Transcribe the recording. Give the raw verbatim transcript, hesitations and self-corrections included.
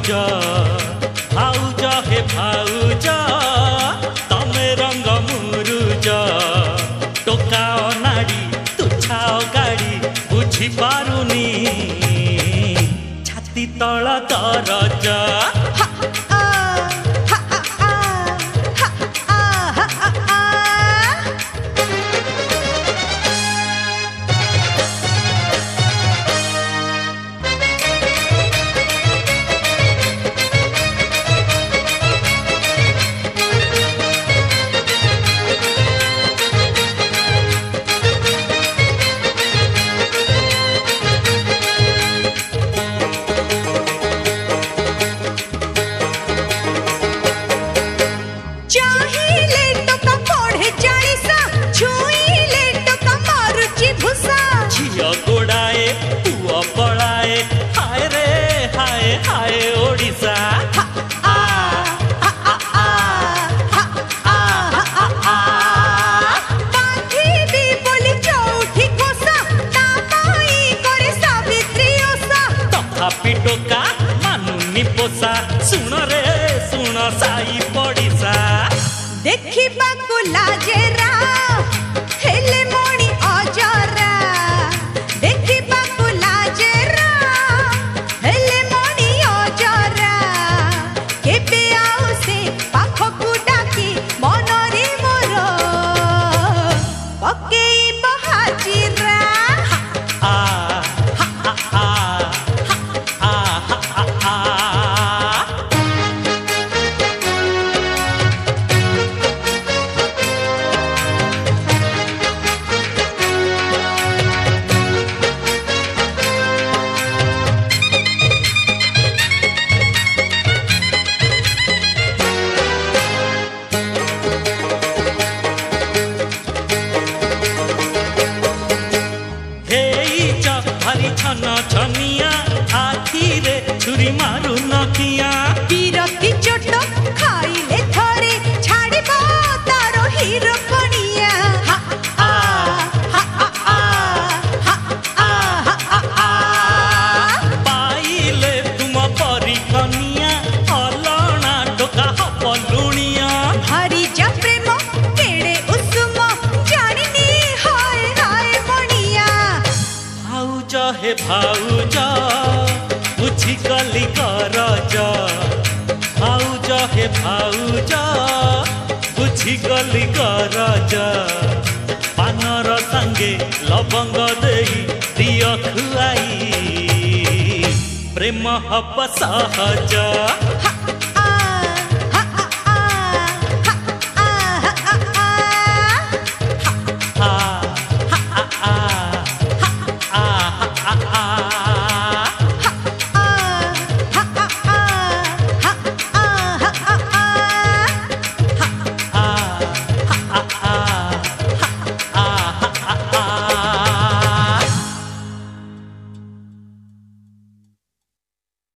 गरज भाउज हे भाउज तमे रंग मुरुज टोका नाड़ी तुछाओ गाड़ी बुझी पारुनी छाती तल दरज टोका मानुनी पोसा सुन रे सुन साई पड़िसा देखिबा को लाजेरा हेले मणि अजरा देखिबा को लाजेरा हेले मणि अजरा केबे आउ से पाखकु डाकी मनरे मोर पकेई बहाजिरा आ छन छनिया आखी रे छुरी मारू नकिया बिरती चोट खाइले थरे छाड़िबो तारो हीरो कनिया हा आ हा आ हा आ हा आ पाइले तुम परी कनिया अलना टोका हपलुनिया हरी जा प्रेम केड़े उസുम जानिनी हाय हाय मणिया भाउज हे भाउज बुझी गली गरज भाउज हे भाउज बुझी गली गरज पानर संगे लवंग देई दिय खुआई प्रेम हब सहज।